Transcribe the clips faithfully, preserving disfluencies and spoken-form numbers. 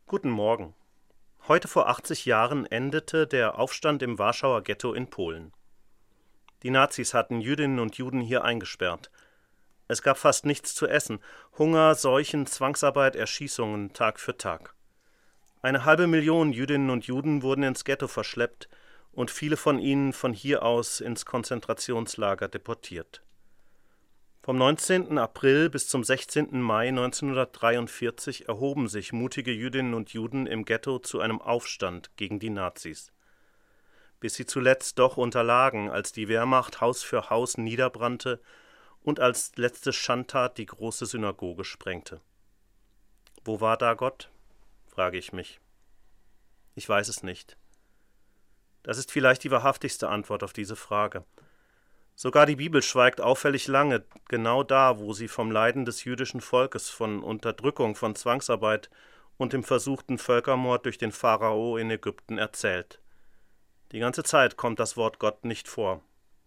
Guten Morgen. Heute vor achtzig Jahren endete der Aufstand im Warschauer Ghetto in Polen. Die Nazis hatten Jüdinnen und Juden hier eingesperrt. Es gab fast nichts zu essen. Hunger, Seuchen, Zwangsarbeit, Erschießungen Tag für Tag. Eine halbe Million Jüdinnen und Juden wurden ins Ghetto verschleppt und viele von ihnen von hier aus ins Konzentrationslager deportiert. Vom neunzehnten April bis zum sechzehnten Mai neunzehnhundertdreiundvierzig erhoben sich mutige Jüdinnen und Juden im Ghetto zu einem Aufstand gegen die Nazis, bis sie zuletzt doch unterlagen, als die Wehrmacht Haus für Haus niederbrannte und als letzte Schandtat die große Synagoge sprengte. Wo war da Gott? Frage ich mich. Ich weiß es nicht. Das ist vielleicht die wahrhaftigste Antwort auf diese Frage. Sogar die Bibel schweigt auffällig lange, genau da, wo sie vom Leiden des jüdischen Volkes, von Unterdrückung, von Zwangsarbeit und dem versuchten Völkermord durch den Pharao in Ägypten erzählt. Die ganze Zeit kommt das Wort Gott nicht vor.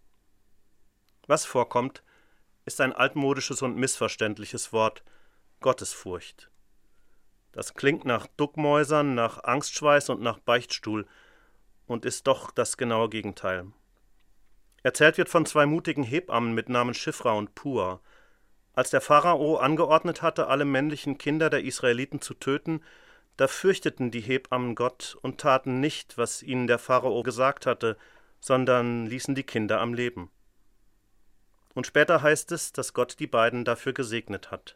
Was vorkommt, ist ein altmodisches und missverständliches Wort, Gottesfurcht. Das klingt nach Duckmäusern, nach Angstschweiß und nach Beichtstuhl und ist doch das genaue Gegenteil. Erzählt wird von zwei mutigen Hebammen mit Namen Schifra und Pua. Als der Pharao angeordnet hatte, alle männlichen Kinder der Israeliten zu töten, da fürchteten die Hebammen Gott und taten nicht, was ihnen der Pharao gesagt hatte, sondern ließen die Kinder am Leben. Und später heißt es, dass Gott die beiden dafür gesegnet hat.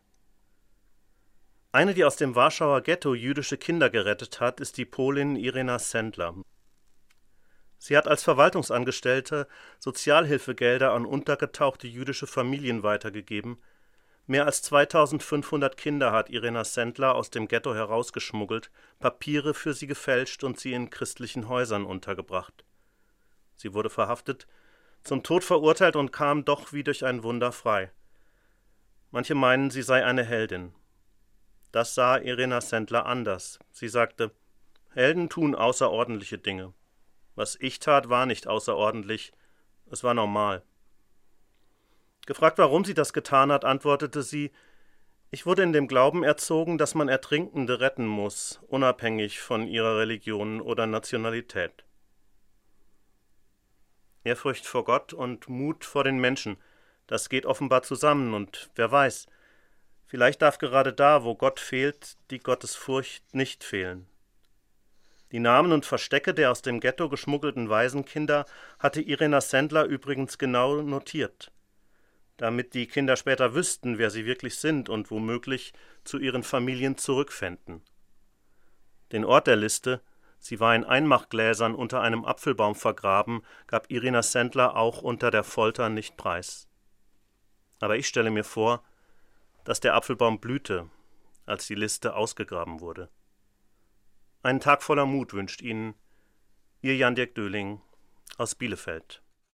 Eine, die aus dem Warschauer Ghetto jüdische Kinder gerettet hat, ist die Polin Irena Sendler. Sie hat als Verwaltungsangestellte Sozialhilfegelder an untergetauchte jüdische Familien weitergegeben. Mehr als zweitausendfünfhundert Kinder hat Irena Sendler aus dem Ghetto herausgeschmuggelt, Papiere für sie gefälscht und sie in christlichen Häusern untergebracht. Sie wurde verhaftet, zum Tod verurteilt und kam doch wie durch ein Wunder frei. Manche meinen, sie sei eine Heldin. Das sah Irena Sendler anders. Sie sagte, Helden tun außerordentliche Dinge. Was ich tat, war nicht außerordentlich, es war normal. Gefragt, warum sie das getan hat, antwortete sie, ich wurde in dem Glauben erzogen, dass man Ertrinkende retten muss, unabhängig von ihrer Religion oder Nationalität. Ehrfurcht vor Gott und Mut vor den Menschen, das geht offenbar zusammen und wer weiß, vielleicht darf gerade da, wo Gott fehlt, die Gottesfurcht nicht fehlen. Die Namen und Verstecke der aus dem Ghetto geschmuggelten Waisenkinder hatte Irena Sendler übrigens genau notiert, damit die Kinder später wüssten, wer sie wirklich sind und womöglich zu ihren Familien zurückfänden. Den Ort der Liste, sie war in Einmachgläsern unter einem Apfelbaum vergraben, gab Irena Sendler auch unter der Folter nicht preis. Aber ich stelle mir vor, dass der Apfelbaum blühte, als die Liste ausgegraben wurde. Einen Tag voller Mut wünscht Ihnen Ihr Jan-Dirk Döhling aus Bielefeld.